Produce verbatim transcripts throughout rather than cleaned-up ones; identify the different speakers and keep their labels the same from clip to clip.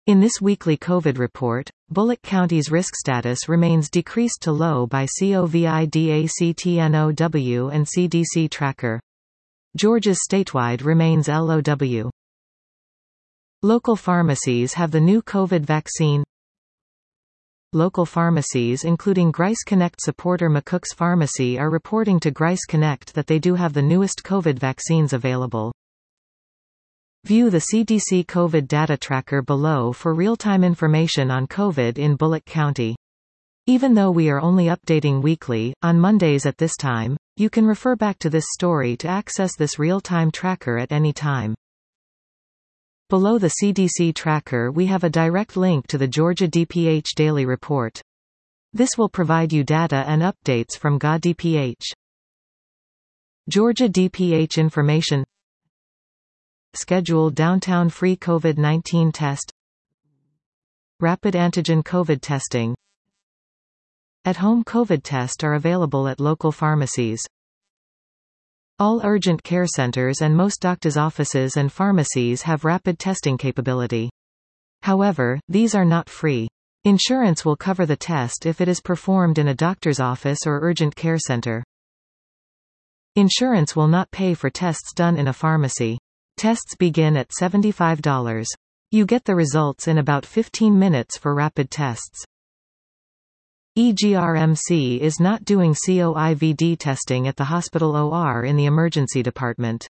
Speaker 1: In this weekly COVID report, Bullock County's risk status remains decreased to low by COVID-actnow and C D C tracker. Georgia's statewide remains low. Local pharmacies have the new COVID vaccine. Local pharmacies including Grice Connect supporter McCook's Pharmacy are reporting to Grice Connect that they do have the newest COVID vaccines available. View the C D C COVID data tracker below for real-time information on COVID in Bullock County. Even though we are only updating weekly, on Mondays at this time, you can refer back to this story to access this real-time tracker at any time. Below the C D C tracker we have a direct link to the Georgia D P H Daily Report. This will provide you data and updates from G A D P H. Georgia D P H information. Scheduled downtown free COVID nineteen test. Rapid antigen COVID testing. At-home COVID test are available at local pharmacies. All urgent care centers and most doctors' offices and pharmacies have rapid testing capability. However, these are not free. Insurance will cover the test if it is performed in a doctor's office or urgent care center. Insurance will not pay for tests done in a pharmacy. Tests begin at seventy-five dollars. You get the results in about fifteen minutes for rapid tests. E G R M C is not doing COVID testing at the hospital O R in the emergency department.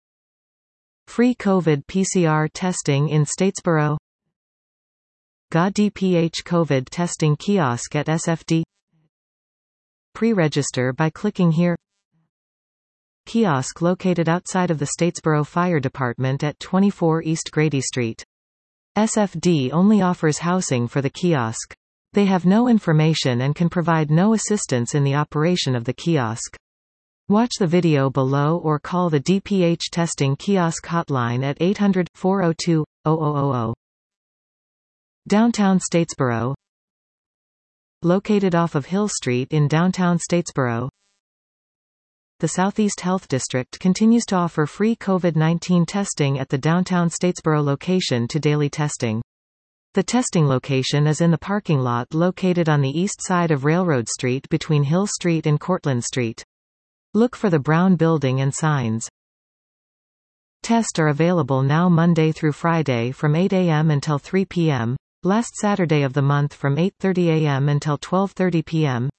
Speaker 1: Free COVID P C R testing in Statesboro. G A D P H COVID testing kiosk at S F D. Pre-register by clicking here. Kiosk located outside of the Statesboro Fire Department at twenty-four East Grady Street. S F D only offers housing for the kiosk. They have no information and can provide no assistance in the operation of the kiosk. Watch the video below or call the D P H testing kiosk hotline at eight hundred, four oh two, oh oh oh oh. Downtown Statesboro. Located off of Hill Street in downtown Statesboro. The Southeast Health District continues to offer free COVID nineteen testing at the downtown Statesboro location to daily testing. The testing location is in the parking lot located on the east side of Railroad Street between Hill Street and Cortlandt Street. Look for the brown building and signs. Tests are available now Monday through Friday from eight a m until three p m, last Saturday of the month from eight thirty a m until twelve thirty p m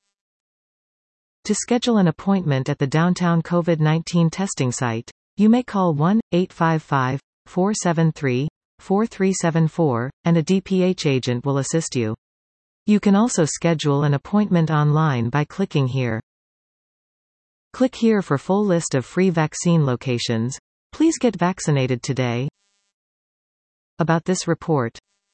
Speaker 1: To schedule an appointment at the downtown COVID nineteen testing site, you may call one eight five five, four seven three, four three seven four, and a D P H agent will assist you. You can also schedule an appointment online by clicking here. Click here for full list of free vaccine locations. Please get vaccinated today. About this report.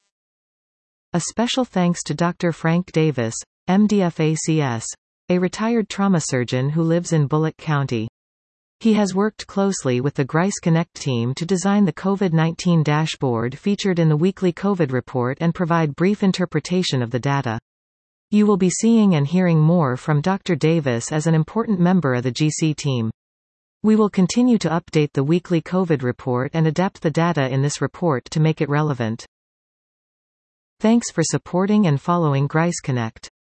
Speaker 1: A special thanks to Doctor Frank Davis, M D F A C S, a retired trauma surgeon who lives in Bullock County. He has worked closely with the Grice Connect team to design the COVID nineteen dashboard featured in the weekly COVID report and provide brief interpretation of the data. You will be seeing and hearing more from Doctor Davis as an important member of the G C team. We will continue to update the weekly COVID report and adapt the data in this report to make it relevant. Thanks for supporting and following Grice Connect.